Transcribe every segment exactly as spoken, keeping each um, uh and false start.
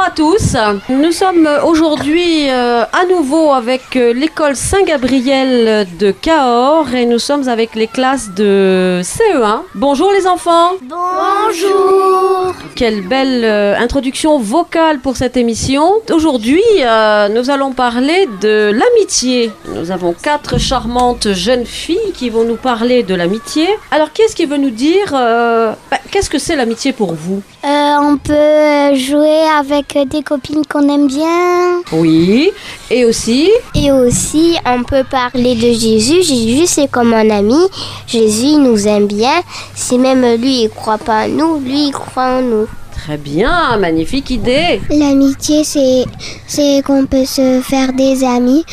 à tous. Nous sommes aujourd'hui euh, à nouveau avec euh, l'école Saint-Gabriel de Cahors et nous sommes avec les classes de C E un. Bonjour les enfants. Bonjour. Quelle belle euh, introduction vocale pour cette émission. Aujourd'hui, euh, nous allons parler de l'amitié. Nous avons quatre charmantes jeunes filles qui vont nous parler de l'amitié. Alors, qui est-ce qui veut nous dire euh, bah, qu'est-ce que c'est l'amitié pour vous ? Euh, on peut jouer avec des copines qu'on aime bien. Oui, et aussi Et aussi, on peut parler de Jésus. Jésus, c'est comme un ami. Jésus, il nous aime bien. Si même lui, il croit pas en nous, lui, il croit en nous. Très bien, magnifique idée. L'amitié, c'est, c'est qu'on peut se faire des amis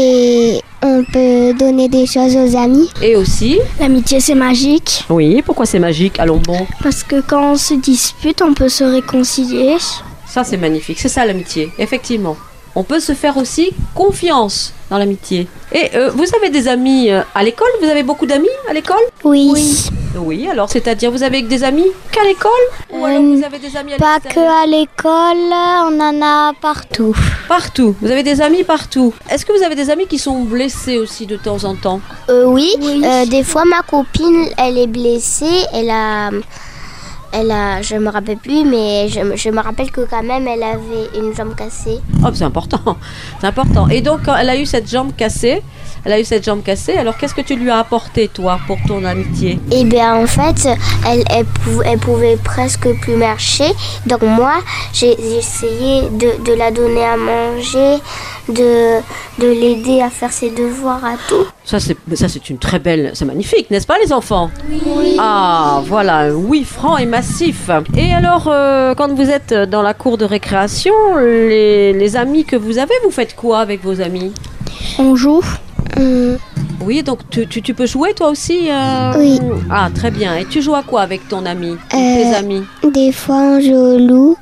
et on peut donner des choses aux amis. Et aussi L'amitié, c'est magique. Oui, pourquoi c'est magique ? Allons bon. Parce que quand on se dispute, on peut se réconcilier. Ça, c'est magnifique. C'est ça l'amitié, effectivement. On peut se faire aussi confiance dans l'amitié. Et euh, vous avez des amis euh, à l'école ? Vous avez beaucoup d'amis à l'école ? Oui. Oui, alors c'est-à-dire vous avez des amis qu'à l'école ? Ou Euh, alors vous avez des amis à Pas que l'extérieur ? à l'école, on en a partout. Partout. Vous avez des amis partout. Est-ce que vous avez des amis qui sont blessés aussi de temps en temps ? Euh, oui, Euh, des fois ma copine, elle est blessée, elle a, elle a, je me rappelle plus, mais je, me- je me rappelle que quand même elle avait une jambe cassée. Oh, c'est important. C'est important. Et donc, quand elle a eu cette jambe cassée, elle a eu cette jambe cassée, alors qu'est-ce que tu lui as apporté, toi, pour ton amitié ? Et bien en fait, elle, elle, pou- elle pouvait presque plus marcher, donc moi j'ai j'ai essayé de, de la donner à manger, de, de l'aider à faire ses devoirs, à tout. Ça, c'est, ça, c'est une très belle... C'est magnifique, n'est-ce pas, les enfants ? Oui. Ah, voilà, un oui franc et massif. Et alors, euh, quand vous êtes dans la cour de récréation, les, les amis que vous avez, vous faites quoi avec vos amis ? On joue. Hum, Oui, donc tu, tu, tu peux jouer, toi aussi euh Oui. Ah, très bien. Et tu joues à quoi avec ton ami, ou Euh, tes amis ? Des fois on joue au loup,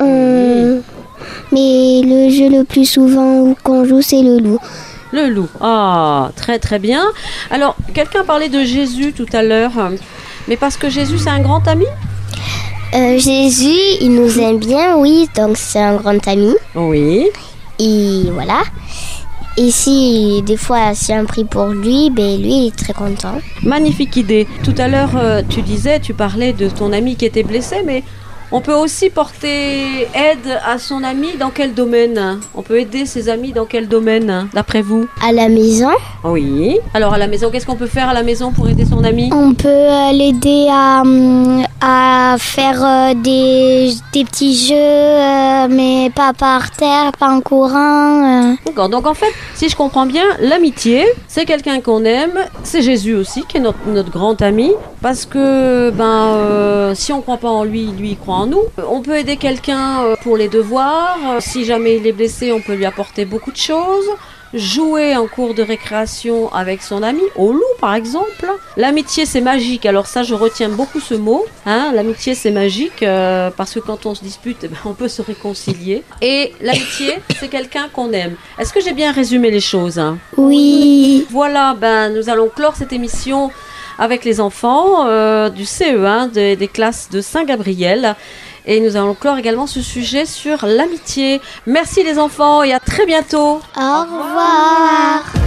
on- mais le jeu le plus souvent qu'on joue c'est le loup. Le loup. Ah, très très bien. Alors, quelqu'un parlait de Jésus tout à l'heure. Mais parce que Jésus, c'est un grand ami ? Euh, Jésus, il nous aime bien, oui, donc c'est un grand ami. Oui. Et voilà. Et si des fois c'est un prix pour lui, ben lui il est très content. Magnifique idée. Tout à l'heure, euh, tu disais, tu parlais de ton ami qui était blessé, mais on peut aussi porter aide à son ami dans quel domaine ? On peut aider ses amis dans quel domaine, d'après vous ? À la maison, Oui. Alors, à la maison, qu'est-ce qu'on peut faire à la maison pour aider son ami ? on peut euh, l'aider à, hum, à faire euh, des, des petits jeux, euh, mais pas par terre, pas en courant. euh. D'accord. Donc, en fait, si je comprends bien, l'amitié, c'est quelqu'un qu'on aime. C'est Jésus aussi, qui est notre, notre grand ami. Parce que, ben, euh, si on ne croit pas en lui, lui, il croit en nous. On peut aider quelqu'un euh, pour les devoirs. Euh, Si jamais il est blessé, on peut lui apporter beaucoup de choses. Jouer en cours de récréation avec son ami, au loup par exemple. L'amitié c'est magique, alors ça je retiens beaucoup ce mot, hein. L'amitié c'est magique euh, parce que quand on se dispute, eh ben, on peut se réconcilier. Et l'amitié c'est quelqu'un qu'on aime. Est-ce que j'ai bien résumé les choses, hein ? Oui. Voilà, ben, nous allons clore cette émission avec les enfants euh, du C E un, des, des classes de Saint-Gabriel. Et nous allons clore également ce sujet sur l'amitié. Merci les enfants et à très bientôt. Au revoir.